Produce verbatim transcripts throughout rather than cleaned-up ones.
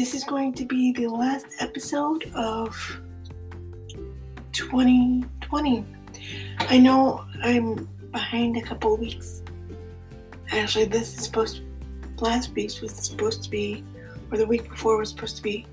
This is going to be the last episode of twenty twenty. I know I'm behind a couple of weeks. Actually, this is supposed to, last week's was supposed to be, or the week before was supposed to be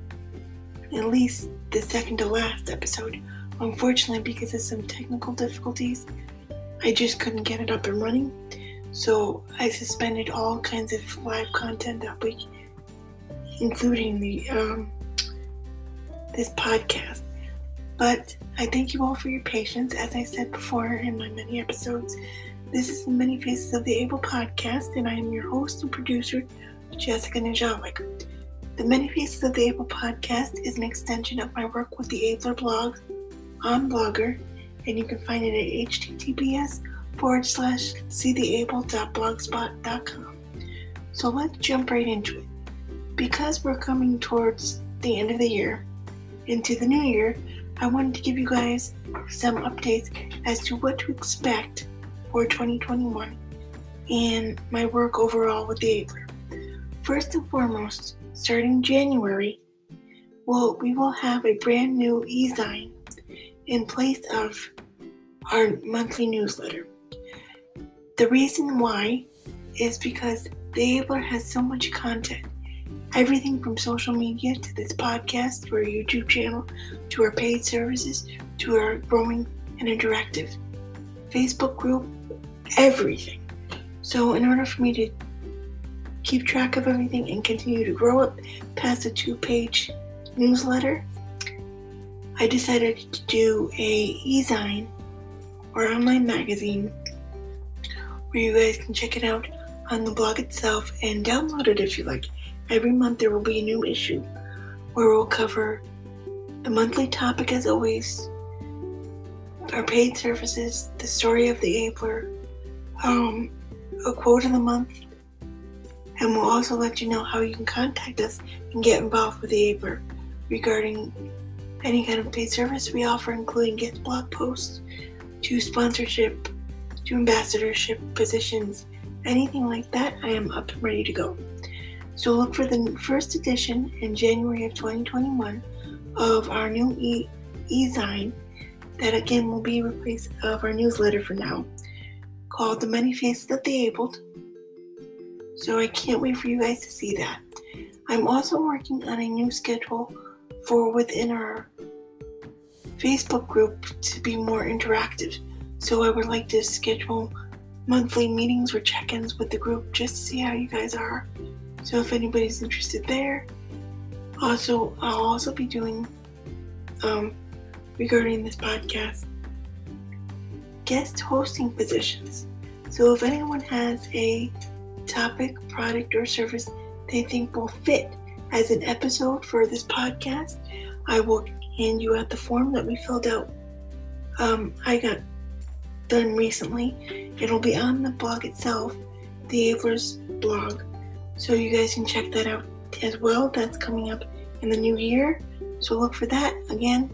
at least the second to last episode. Unfortunately, because of some technical difficulties, I just couldn't get it up and running. So I suspended all kinds of live content that week, including the um, this podcast. But I thank you all for your patience. As I said before in my many episodes, this is the Many Faces of the Able podcast, and I am your host and producer, Jessica Najawik. The Many Faces of the Able podcast is an extension of my work with the Abler blog on Blogger, and you can find it at https forward slash seetheable.blogspot.com. So let's jump right into it. Because we're coming towards the end of the year, into the new year, I wanted to give you guys some updates as to what to expect for twenty twenty-one and my work overall with the Abler. First and foremost, starting January, well, we will have a brand new e-zine in place of our monthly newsletter. The reason why is because the Abler has so much content. Everything from social media to this podcast to our YouTube channel to our paid services to our growing and interactive Facebook group, everything. So in order for me to keep track of everything and continue to grow it past a two-page newsletter, I decided to do a e-zine or online magazine where you guys can check it out on the blog itself and download it if you like. Every month there will be a new issue where we'll cover the monthly topic as always, our paid services, the story of the Abler, um, a quote of the month, and we'll also let you know how you can contact us and get involved with the Abler regarding any kind of paid service we offer, including guest blog posts, to sponsorship, to ambassadorship positions, anything like that. I am up and ready to go. So look for the first edition in January of twenty twenty-one of our new e- e-zine that again will be a replace of our newsletter for now, called The Many Faces of the Abled. So I can't wait for you guys to see that. I'm also working on a new schedule for within our Facebook group to be more interactive. So I would like to schedule monthly meetings or check-ins with the group just to see how you guys are. So if anybody's interested there, also I'll also be doing um, regarding this podcast guest hosting positions. So if anyone has a topic, product, or service they think will fit as an episode for this podcast, I will hand you out the form that we filled out. Um, I got done recently. It'll be on the blog itself, the Abler's blog. So you guys can check that out as well. That's coming up in the new year. So look for that. Again,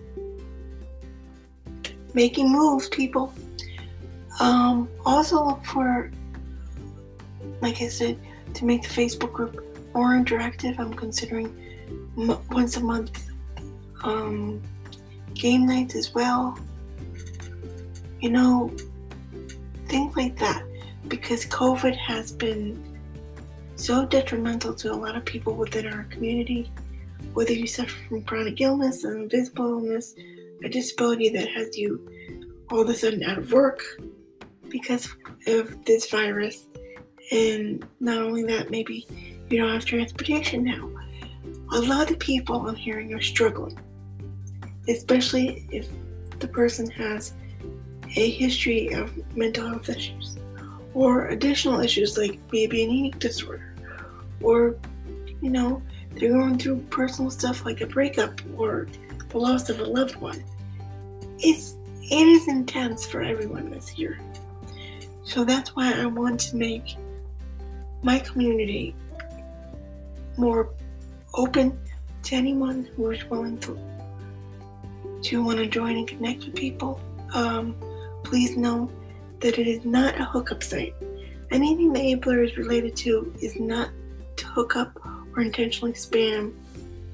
making moves, people. Um, also look for, like I said, to make the Facebook group more interactive. I'm considering m- once a month um, game nights as well. You know, things like that. Because COVID has been so detrimental to a lot of people within our community, whether you suffer from chronic illness, an invisible illness, a disability that has you all of a sudden out of work because of this virus, and not only that, maybe you don't have transportation now. A lot of people I'm hearing are struggling, especially if the person has a history of mental health issues or additional issues like maybe an eating disorder, or, you know, they're going through personal stuff like a breakup or the loss of a loved one. It's, it is intense for everyone this year. So that's why I want to make my community more open to anyone who is willing to, to want to join and connect with people. Um, please know that it is not a hookup site. Anything the Abler is related to is not to hook up or intentionally spam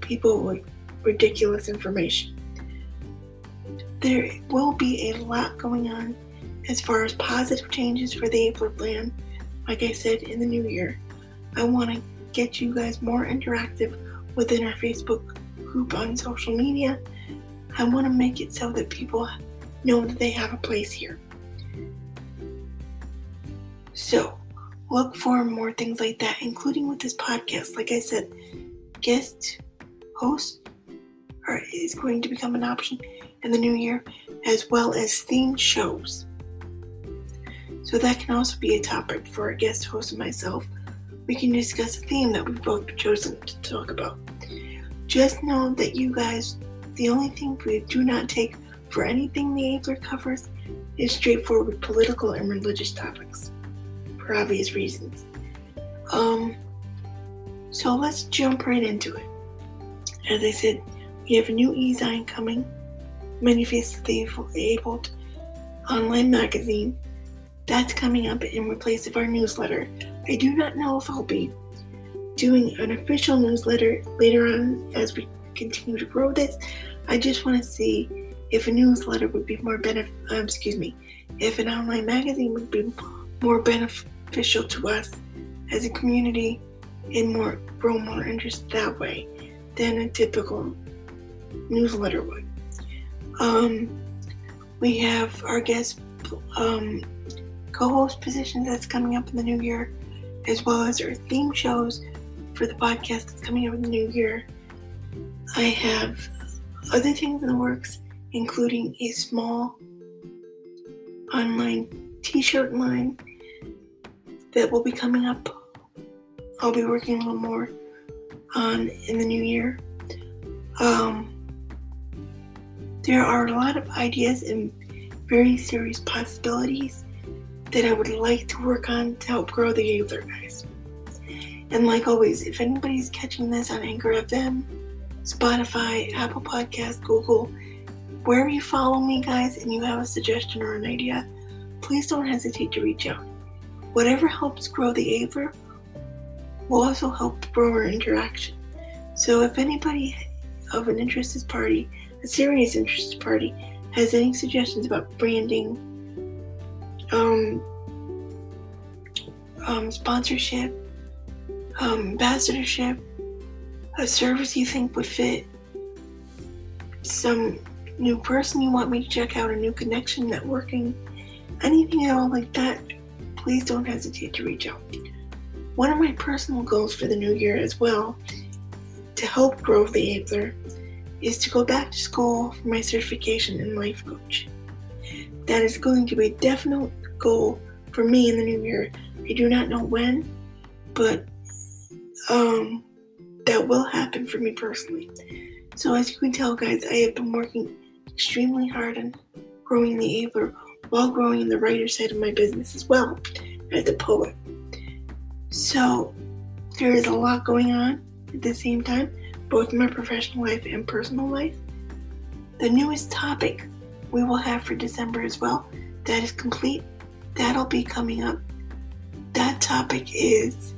people with ridiculous information. There will be a lot going on as far as positive changes for the Abler plan. Like I said, in the new year, I want to get you guys more interactive within our Facebook group on social media. I want to make it so that people know that they have a place here. So, look for more things like that, including with this podcast. Like I said, guest host are, is going to become an option in the new year, as well as themed shows. So that can also be a topic for a guest host and myself. We can discuss a theme that we've both chosen to talk about. Just know that you guys, the only thing we do not take for anything the Abler covers is straightforward political and religious topics, for obvious reasons. Um, so let's jump right into it. As I said, we have a new e-zine coming, Many Faces of the Abled online magazine. That's coming up in replace of our newsletter. I do not know if I'll be doing an official newsletter later on as we continue to grow this. I just want to see if a newsletter would be more benef- um, excuse me, if an online magazine would be more beneficial to us as a community and more grow more interest that way than a typical newsletter would. Um, we have our guest um, co-host position that's coming up in the new year, as well as our theme shows for the podcast that's coming up in the new year. I have other things in the works, including a small online t-shirt line that will be coming up. I'll be working a little more on in the new year. Um, there are a lot of ideas and very serious possibilities that I would like to work on to help grow the Abler guys. And like always, if anybody's catching this on Anchor F M, Spotify, Apple Podcasts, Google, wherever you follow me, guys, and you have a suggestion or an idea, please don't hesitate to reach out. Whatever helps grow the Abler will also help grow our interaction. So if anybody of an interested party, a serious interested party, has any suggestions about branding, um, um, sponsorship, um, ambassadorship, a service you think would fit, some new person you want me to check out, a new connection, networking, anything at all like that, please don't hesitate to reach out. One of my personal goals for the new year as well, to help grow the Abler, is to go back to school for my certification in life coach. That is going to be a definite goal for me in the new year. I do not know when, but um, that will happen for me personally. So as you can tell, guys, I have been working extremely hard on growing the Abler while growing in the writer side of my business as well as a poet. So there is a lot going on at the same time, both in my professional life and personal life. The newest topic we will have for December as well, that is complete. That'll be coming up. That topic is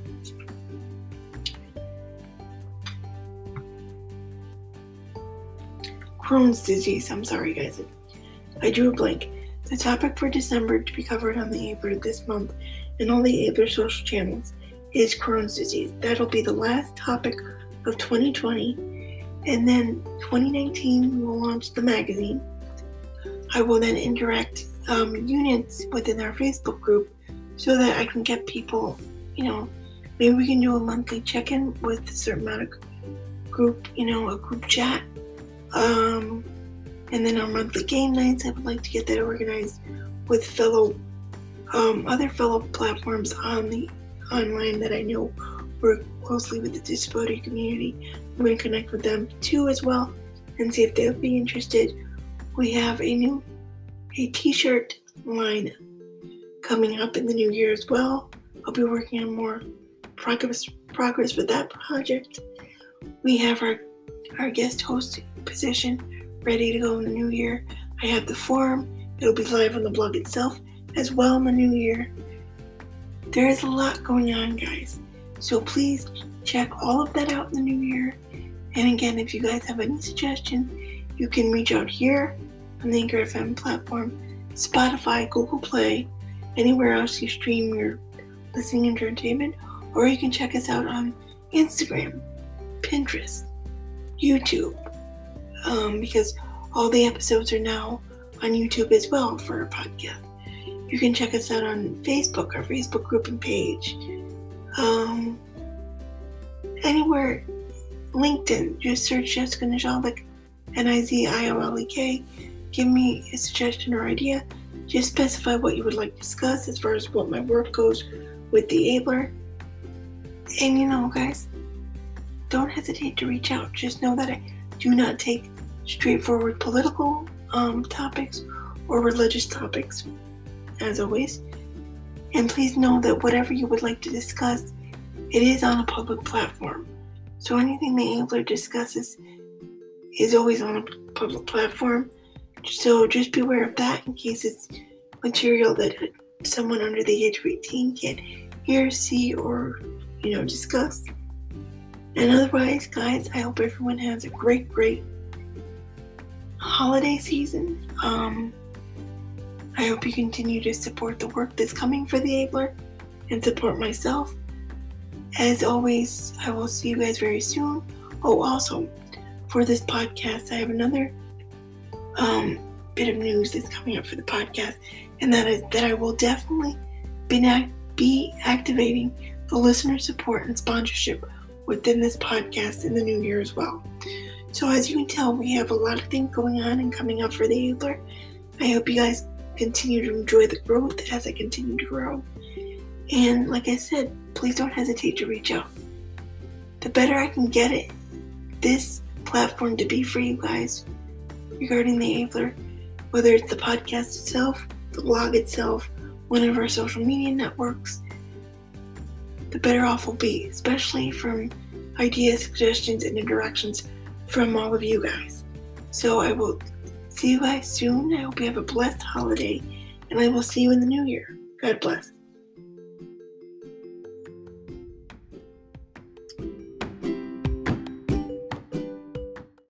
Crohn's disease. I'm sorry, guys. I drew a blank. The topic for December to be covered on the Abler this month and all the Abler social channels is Crohn's disease. That'll be the last topic of twenty twenty. And then twenty nineteen, we will launch the magazine. I will then interact um, units within our Facebook group so that I can get people, you know, maybe we can do a monthly check-in with a certain amount of group, you know, a group chat. Um, and then on monthly game nights, I would like to get that organized with fellow, um, other fellow platforms on the online that I know work closely with the disability community. I'm going to connect with them too as well and see if they'll be interested. We have a new a t-shirt line coming up in the new year as well. I'll be working on more progress progress with that project. We have our our guest host position ready to go in the new year. I have the forum. It'll be live on the blog itself as well in the new year. There is a lot going on, guys. So please check all of that out in the new year. And again, if you guys have any suggestions, you can reach out here on the Anchor F M platform, Spotify, Google Play, anywhere else you stream your listening entertainment, or you can check us out on Instagram, Pinterest, YouTube, um, because all the episodes are now on YouTube as well for our podcast. You can check us out on Facebook, our Facebook group and page. Um, anywhere, LinkedIn, just search Jessica Niziolek, N I Z I O L E K. Give me a suggestion or idea. Just specify what you would like to discuss as far as what my work goes with the Abler. And you know, guys, don't hesitate to reach out. Just know that I do not take straightforward political um, topics or religious topics, as always. And please know that whatever you would like to discuss, it is on a public platform. So anything the Abler discusses is always on a public platform. So just be aware of that in case it's material that someone under the age of eighteen can't hear, see, or, you know, discuss. And otherwise, guys, I hope everyone has a great, great holiday season. Um, I hope you continue to support the work that's coming for the Abler and support myself. As always, I will see you guys very soon. Oh, also, for this podcast, I have another um, bit of news that's coming up for the podcast, and that is that I will definitely be, be activating the listener support and sponsorship within this podcast in the new year as well. So as you can tell, we have a lot of things going on and coming up for the Abler. I hope you guys continue to enjoy the growth as I continue to grow. And like I said, please don't hesitate to reach out. The better I can get it, this platform to be for you guys regarding the Abler, whether it's the podcast itself, the blog itself, one of our social media networks, the better off we'll be, especially from ideas, suggestions, and interactions from all of you guys. So I will see you guys soon. I hope you have a blessed holiday, and I will see you in the new year. God bless.